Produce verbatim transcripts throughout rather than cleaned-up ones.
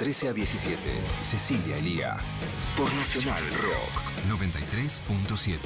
trece a diecisiete, Cecilia Elía. Por Nacional Rock noventa y tres punto siete.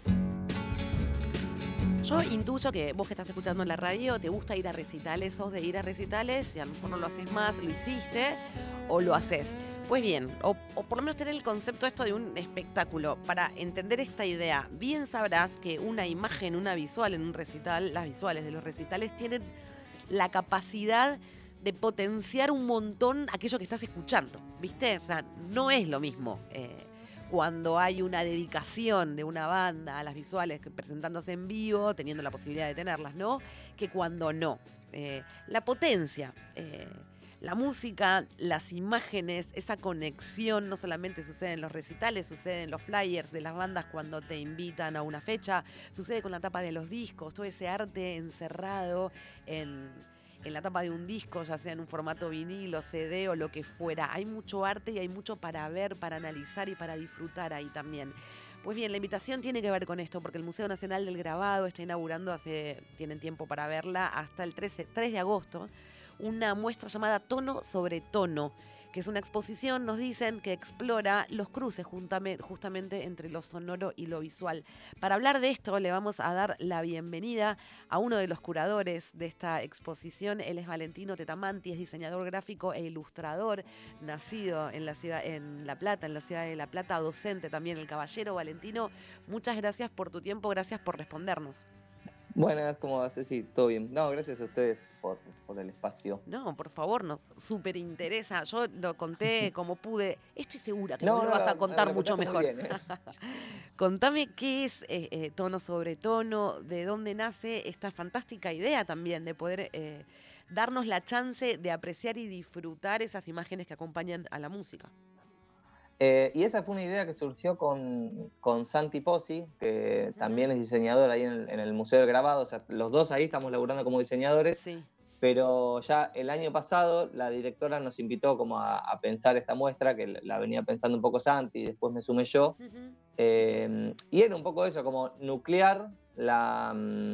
Yo intuyo que vos que estás escuchando en la radio te gusta ir a recitales, sos de ir a recitales, y a lo mejor no lo haces más, lo hiciste o lo haces. Pues bien, o, o por lo menos tener el concepto esto de un espectáculo. Para entender esta idea, bien sabrás que una imagen, una visual en un recital, las visuales de los recitales tienen la capacidad de potenciar un montón aquello que estás escuchando, ¿viste? O sea, no es lo mismo eh, cuando hay una dedicación de una banda a las visuales presentándose en vivo, teniendo la posibilidad de tenerlas, ¿no? Que cuando no. Eh, la potencia, eh, la música, las imágenes, esa conexión no solamente sucede en los recitales, sucede en los flyers de las bandas cuando te invitan a una fecha, sucede con la tapa de los discos, todo ese arte encerrado en... en la tapa de un disco, ya sea en un formato vinilo, C D o lo que fuera. Hay mucho arte y hay mucho para ver, para analizar y para disfrutar ahí también. Pues bien, la invitación tiene que ver con esto, porque el Museo Nacional del Grabado está inaugurando, hace, tienen tiempo para verla, hasta el trece, tres de agosto, una muestra llamada Tono sobre Tono, que es una exposición, nos dicen, que explora los cruces juntamente, justamente entre lo sonoro y lo visual. Para hablar de esto le vamos a dar la bienvenida a uno de los curadores de esta exposición. Él es Valentino Tetamanti, es diseñador gráfico e ilustrador, nacido en la ciudad, en La Plata, en la ciudad de La Plata, docente también, el caballero. Valentino, muchas gracias por tu tiempo, gracias por respondernos. Buenas, ¿cómo vas, Ceci? ¿Todo bien? No, gracias a ustedes por, por el espacio. No, por favor, nos súper interesa. Yo lo conté como pude. Estoy segura que no, vos lo no, vas a lo, contar lo mucho mejor. Muy bien, ¿eh? Contame qué es eh, eh, Tono sobre Tono, de dónde nace esta fantástica idea también de poder eh, darnos la chance de apreciar y disfrutar esas imágenes que acompañan a la música. Eh, y esa fue una idea que surgió con, con Santi Pozzi, que uh-huh. también es diseñador ahí en el, en el Museo del Grabado. O sea, los dos ahí estamos laburando como diseñadores. Sí. Pero ya el año pasado la directora nos invitó como a, a pensar esta muestra, que la venía pensando un poco Santi, y después me sumé yo. Uh-huh. Eh, y era un poco eso, como nuclear la,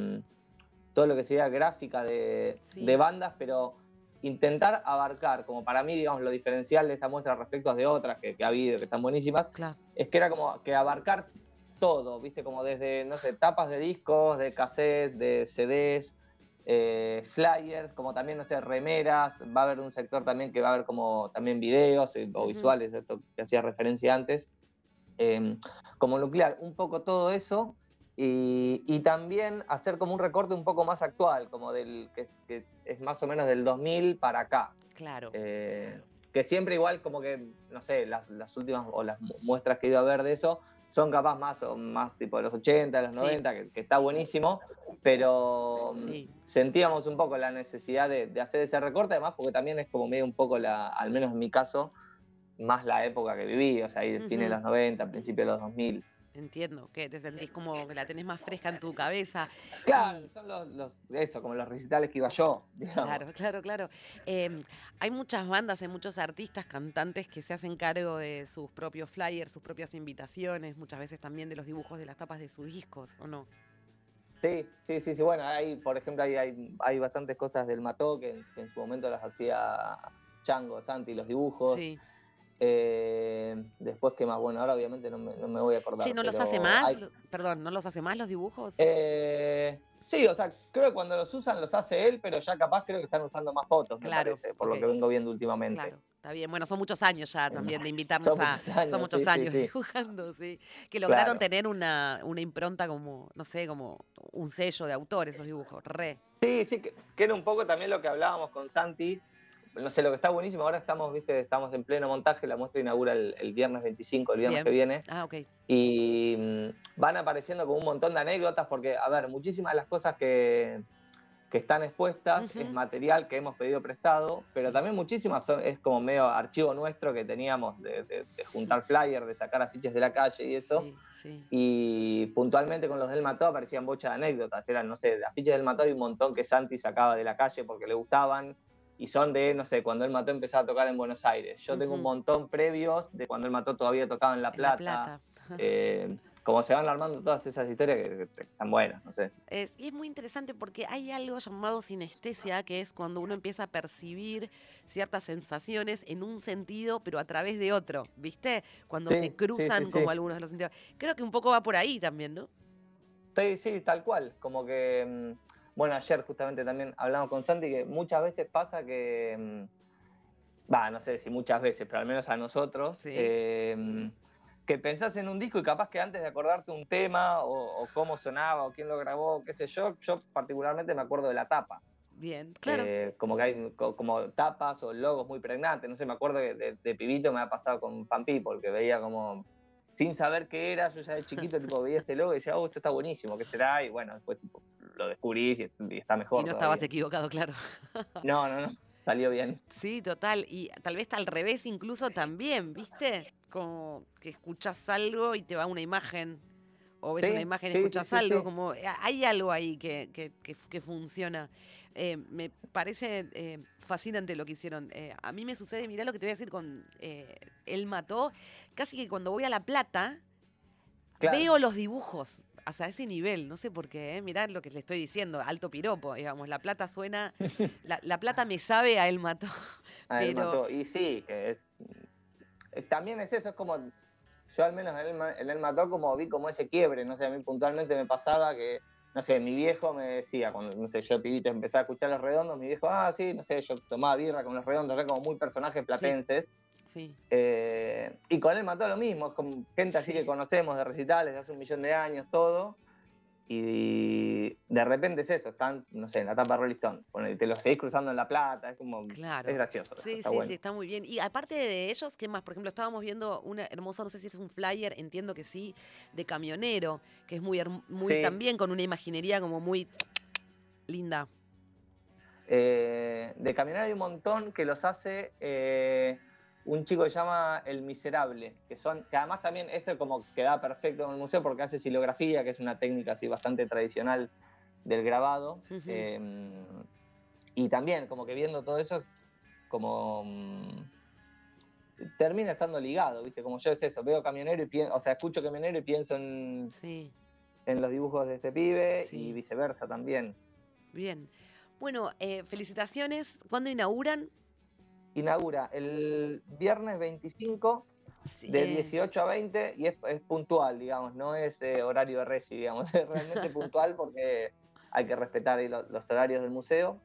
todo lo que sería gráfica de, sí. de bandas, pero intentar abarcar, como para mí, digamos, lo diferencial de esta muestra respecto a de otras que, que ha habido, que están buenísimas, claro. es que era como que abarcar todo, ¿viste? Como desde, no sé, tapas de discos, de cassettes, de C Ds, eh, flyers, como también, no sé, remeras. Va a haber un sector también que va a haber como también videos eh, o uh-huh. visuales, esto que hacía referencia antes. Eh, como nuclear un poco todo eso. Y, y también hacer como un recorte un poco más actual, como del que, que es más o menos del dos mil para acá. Claro. Eh, que siempre igual como que, no sé, las, las últimas o las muestras que he ido a ver de eso son capaz más o más tipo de los ochenta, de los noventa, sí. que, que está buenísimo, pero sí. sentíamos un poco la necesidad de, de hacer ese recorte, además porque también es como medio un poco, la, al menos en mi caso, más la época que viví, o sea, ahí uh-huh. fines de los noventa, principios de los dos mil. Entiendo, que te sentís como que la tenés más fresca en tu cabeza. Claro, y... son los, los, eso, como los recitales que iba yo, digamos. Claro, claro, claro. Eh, hay muchas bandas, hay muchos artistas, cantantes que se hacen cargo de sus propios flyers, sus propias invitaciones, muchas veces también de los dibujos de las tapas de sus discos, ¿o no? Sí, sí, sí, sí. Bueno, hay, por ejemplo, hay, hay, hay bastantes cosas del Mató que, que en su momento las hacía Chango, Santi, los dibujos. Sí. Eh, después, ¿qué más? Bueno, ahora obviamente no me, no me voy a acordar. Sí, ¿no los hace más? Hay... Perdón, ¿no los hace más los dibujos? Eh, sí, o sea, creo que cuando los usan los hace él, pero ya capaz creo que están usando más fotos, claro, me parece, por okay. lo que vengo viendo últimamente. Claro, está bien. Bueno, son muchos años ya también de invitarnos son a... Muchos años, son muchos sí, años sí, sí. dibujando, sí. Que lograron claro. tener una, una impronta como, no sé, como un sello de autor esos dibujos, re. Sí, sí, que, que era un poco también lo que hablábamos con Santi. No sé, lo que está buenísimo, ahora estamos, viste, estamos en pleno montaje, la muestra inaugura el, el viernes veinticinco, el viernes Bien. que viene. Ah, ok. Y mmm, van apareciendo como un montón de anécdotas, porque, a ver, muchísimas de las cosas que, que están expuestas uh-huh. es material que hemos pedido prestado, pero sí. también muchísimas son, es como medio archivo nuestro que teníamos de, de, de juntar sí. flyers, de sacar afiches de la calle y eso. Sí, sí. Y puntualmente con los del Mató aparecían bochas de anécdotas, eran, no sé, de afiches del Mató hay un montón que Santi sacaba de la calle porque le gustaban. Y son de, no sé, cuando el Mató empezaba a tocar en Buenos Aires. Yo uh-huh. tengo un montón previos de cuando el Mató todavía tocaba en La Plata. En La Plata. eh, como se van armando todas esas historias que, que están buenas, no sé. Es, y es muy interesante porque hay algo llamado sinestesia, que es cuando uno empieza a percibir ciertas sensaciones en un sentido, pero a través de otro, ¿viste? Cuando Sí, se cruzan sí, sí, como sí. algunos de los sentidos. Creo que un poco va por ahí también, ¿no? Sí, sí, tal cual. Como que, mm, bueno, ayer justamente también hablamos con Santi que muchas veces pasa que, mm, va, no sé si muchas veces, pero al menos a nosotros, Sí. eh, que pensás en un disco y capaz que antes de acordarte un tema o, o cómo sonaba o quién lo grabó, qué sé yo, yo particularmente me acuerdo de la tapa. Bien, claro. Eh, como que hay co- como tapas o logos muy pregnantes. No sé, me acuerdo que de, de pibito me ha pasado con Fan People, que veía como, sin saber qué era, yo ya de chiquito tipo veía ese logo y decía, oh, esto está buenísimo, ¿qué será? Y bueno, después tipo, lo descubrís y, y está mejor Y no todavía. estabas equivocado, claro. No, no, no, salió bien. Sí, total. Y tal vez al revés incluso también, ¿viste? Como que escuchás algo y te va una imagen. O ves Sí, una imagen y sí, sí, escuchás sí, algo. sí. Como hay algo ahí que, que, que, que funciona. Eh, me parece eh, fascinante lo que hicieron. Eh, a mí me sucede, mirá lo que te voy a decir con eh, Él Mató. Casi que cuando voy a La Plata, Claro. veo los dibujos. Hasta ese nivel, no sé por qué, ¿eh? Mirá lo que le estoy diciendo, alto piropo, digamos, La Plata suena, la, la Plata me sabe a Él Mató, Ah, él pero mató. Y sí, que es. eh, También es eso, es como. Yo al menos en él, ma- en él mató como vi como ese quiebre, no sé, a mí puntualmente me pasaba que, no sé, mi viejo me decía, cuando, no sé, yo pibito empezaba a escuchar Los Redondos, mi viejo, ah, sí, no sé, yo tomaba birra con Los Redondos, era como muy personajes platenses. sí, Eh, y con él mató lo mismo, es como gente así Sí. que conocemos de recitales de hace un millón de años, todo. Y de repente es eso, están, no sé, en la tapa de Rolling Stone, bueno, y te lo seguís cruzando en La Plata, es como, claro. es gracioso, eso, Sí, está sí, bueno. sí, está muy bien. Y aparte de ellos, ¿qué más? Por ejemplo, estábamos viendo una hermosa, no sé si es un flyer, entiendo que sí, de Camionero, que es muy, herm- muy Sí. también con una imaginería como muy linda. Eh, de caminar hay un montón que los hace eh, un chico que se llama El Miserable, que son, que además también esto como queda perfecto en el museo porque hace silografía, que es una técnica así bastante tradicional del grabado. Ujú. eh, y también como que viendo todo eso, como mm, termina estando ligado, ¿viste? Como yo es eso, veo Camionero y pienso, o sea, escucho Camionero y pienso en, Sí, en los dibujos de este pibe Sí. y viceversa también. bien. Bueno, eh, felicitaciones. ¿Cuándo inauguran? Inaugura el viernes veinticinco Sí, de eh, dieciocho a veinte y es, es puntual, digamos, no es eh, horario de resi, digamos, es realmente puntual porque hay que respetar ahí lo- los horarios del museo.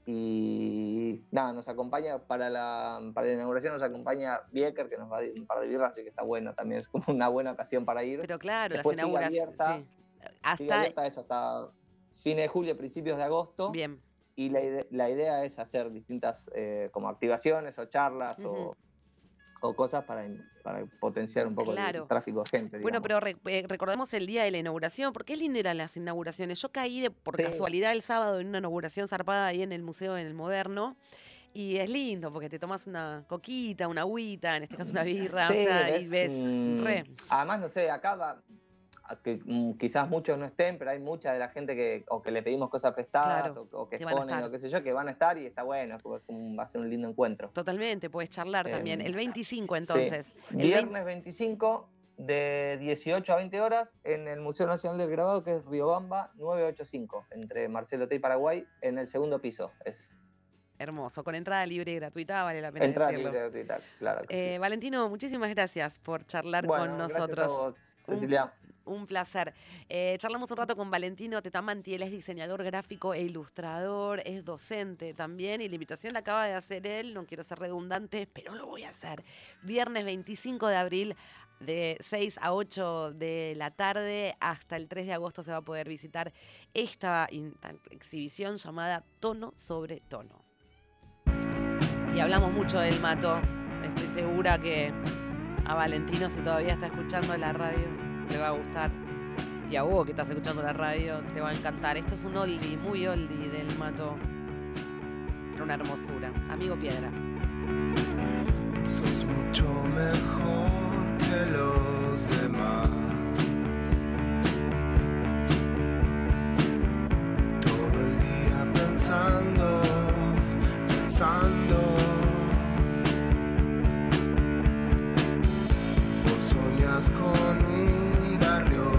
Y nada, nos acompaña para la, para la inauguración, nos acompaña Bieker, que nos va a dar un par de birras, así que está bueno también, es como una buena ocasión para ir. pero claro, Después las sigue inauguraciones. abierta, Sí. sigue Hasta. abierta eso hasta fines de julio, principios de agosto. Bien. Y la, ide- la idea es hacer distintas eh, como activaciones o charlas Ujú. o, o cosas para, para potenciar un poco Claro. el tráfico de gente. Bueno, digamos. pero re- eh, recordemos el día de la inauguración, porque es lindo eran las inauguraciones. Yo caí de, por Sí. casualidad el sábado en una inauguración zarpada ahí en el museo, en el Moderno, y es lindo porque te tomas una coquita, una agüita, en este caso una birra, Sí, o sea, ves, y ves mm, re. además, no sé, acá va, a que, mm, quizás muchos no estén, pero hay mucha de la gente que o que le pedimos cosas prestadas Claro, o, o que que van a exponen estar. o qué sé yo, que van a estar y está bueno, porque es como- va a ser un lindo encuentro. Totalmente, puedes charlar también. Eh, El veinticinco Sí, entonces. El veinte viernes veinticinco de dieciocho a veinte horas en el Museo Nacional del Grabado, que es Riobamba novecientos ochenta y cinco, entre Marcelo T y Paraguay, en el segundo piso. Es Hermoso, con entrada libre y gratuita, vale la pena entrada decirlo. libre gratuita, claro que Eh, sí. Valentino, muchísimas gracias por charlar Bueno, con gracias a nosotros. vos, Un, Cecilia. un placer. Eh, charlamos un rato con Valentino Tetamanti, él es diseñador gráfico e ilustrador, es docente también, y la invitación la acaba de hacer él, no quiero ser redundante, pero lo voy a hacer. Viernes veinticinco de abril, de seis a ocho de la tarde, hasta el tres de agosto se va a poder visitar esta in- exhibición llamada Tono sobre Tono. Y hablamos mucho del Mato. Estoy segura que a Valentino, si todavía está escuchando la radio, te va a gustar. Y a vos que estás escuchando la radio, te va a encantar. Esto es un oldie, muy oldie del Mato. Pero una hermosura. Amigo Piedra. Sos mucho mejor que los demás. Todo el día pensando, pensando. Vos soñás con un barrio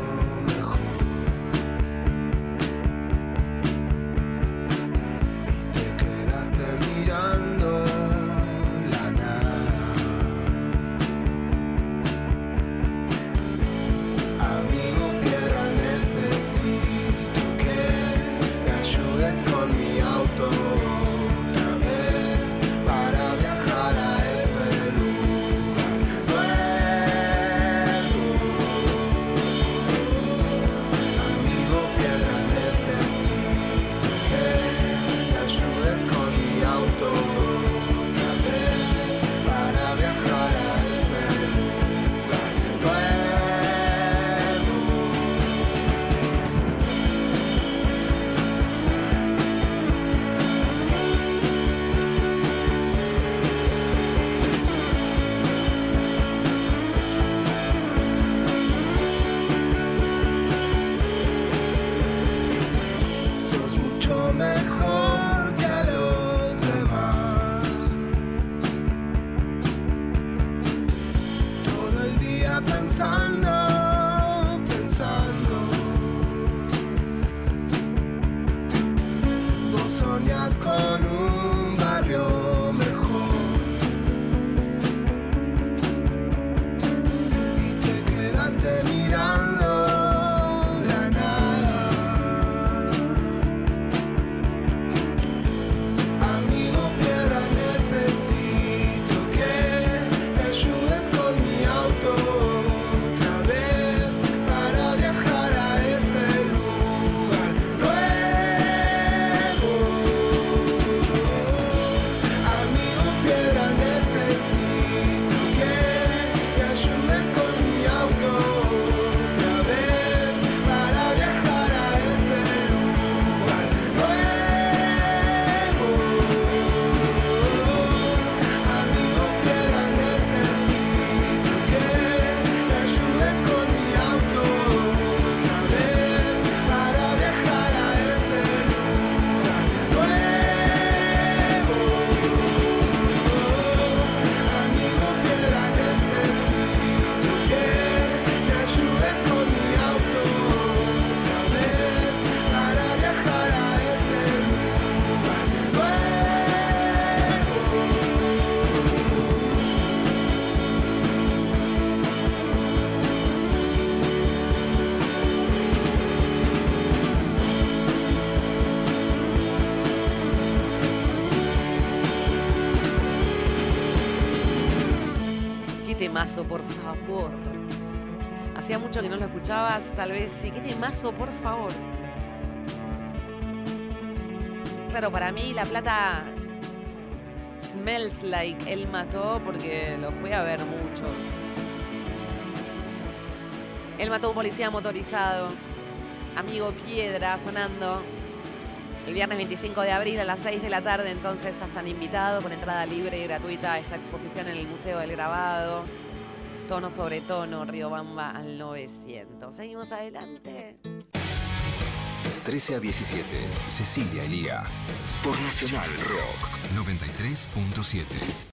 temazo, por favor. Hacía mucho que no lo escuchabas, tal vez. Sí, qué temazo, por favor. Claro, para mí La Plata Smells Like Él Mató, porque lo fui a ver mucho. Él mató a un policía motorizado. Amigo Piedra sonando. El viernes veinticinco de abril a las seis de la tarde, entonces ya están invitados con entrada libre y gratuita a esta exposición en el Museo del Grabado. Tono sobre tono, Riobamba al novecientos. Seguimos adelante. trece a diecisiete, Cecilia Elía. Por Nacional Rock noventa y tres punto siete.